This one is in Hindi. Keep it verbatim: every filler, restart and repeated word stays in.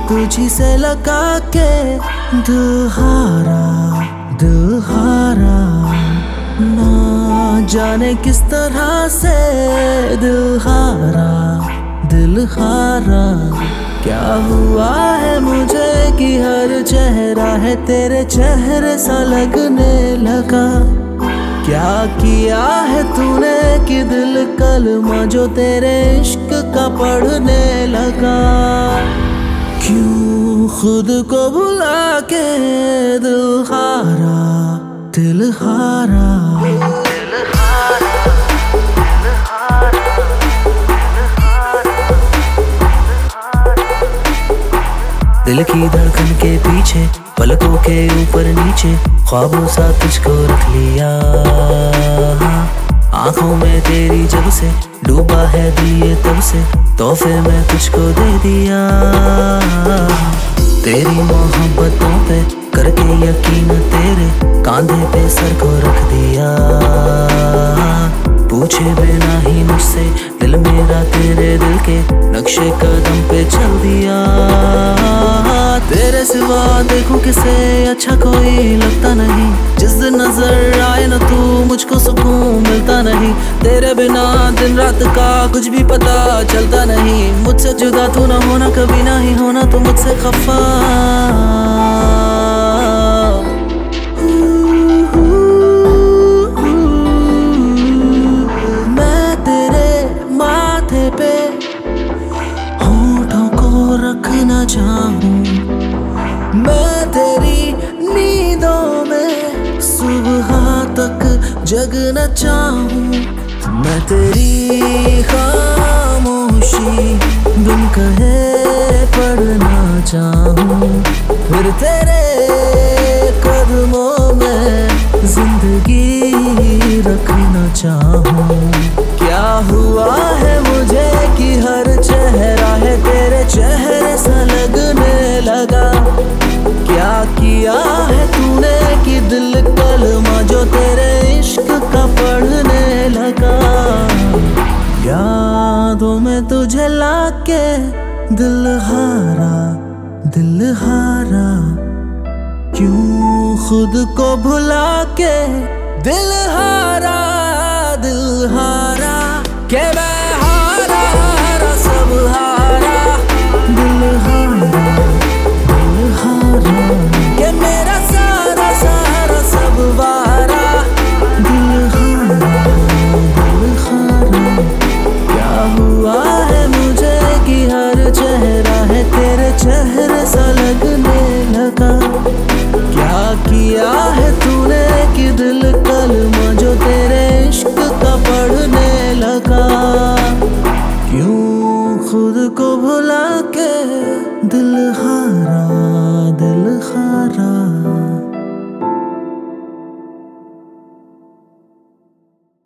तुझी से लगा के दिल हारा दिल हारा, ना जाने किस तरह से दिल हारा दिल हारा। क्या हुआ है मुझे कि हर चेहरा है तेरे चेहरे सा लगने लगा। क्या किया है तूने कि दिल कलमा जो तेरे इश्क का पढ़ने लगा। क्यों खुद को भुला के दिल हारा दिल हारा। दिल की धड़कन के पीछे पलकों के ऊपर नीचे ख्वाबों सा तुझको रख लिया। आंखों में तेरी जब से डूबा है दिए तब से तोहफे में तुझको दे दिया। तेरी मोहब्बतों पे करके यकीन तेरे कांधे पे सर को रख दिया। पूछे बिना ही मुझसे दिल मेरा तेरे दिल के नक्शे कदम पे चल दिया। तेरे सिवा देखूं किसे अच्छा कोई लगता नहीं। जिस दिन नजर आए ना तू मुझको सुकून मिलता नहीं। तेरे बिना दिन रात का कुछ भी पता चलता नहीं। मुझसे जुदा तू ना होना कभी ना ही होना तो मुझसे खफा। मैं तेरे माथे पे होठों को रखना चाहूं। मैं तेरी नींदों में सुबह तक जगना चाहूं। मैं तेरी खामोशी बिन कहे पढ़ना चाहूं। फिर तेरे कदमों में जिंदगी रखना चाहूं। क्या हुआ है मुझे कि हर चेहरा है तेरे चेहरे सा लगने लगा। क्या किया है तूने कि दिल कलमा जो तेरे इश्क का पढ़ने लगा। यादों में तुझे लाके दिल हारा दिल हारा। क्यों खुद को भुला के दिल हारा दिल हारा। के मैं हारा हारा सब हारा दिल हारा दिल हारा। के मेरा सारा सारा सब वारा दिल हारा दिल हारा। क्या हुआ है मुझे कि हर चेहरा है तेरे चेहरे सा लगने लगा। क्या किया है तूने कि दिल कलमा जो तेरे इश्क का पढ़ने लगा। क्यों खुद को भुला के दिल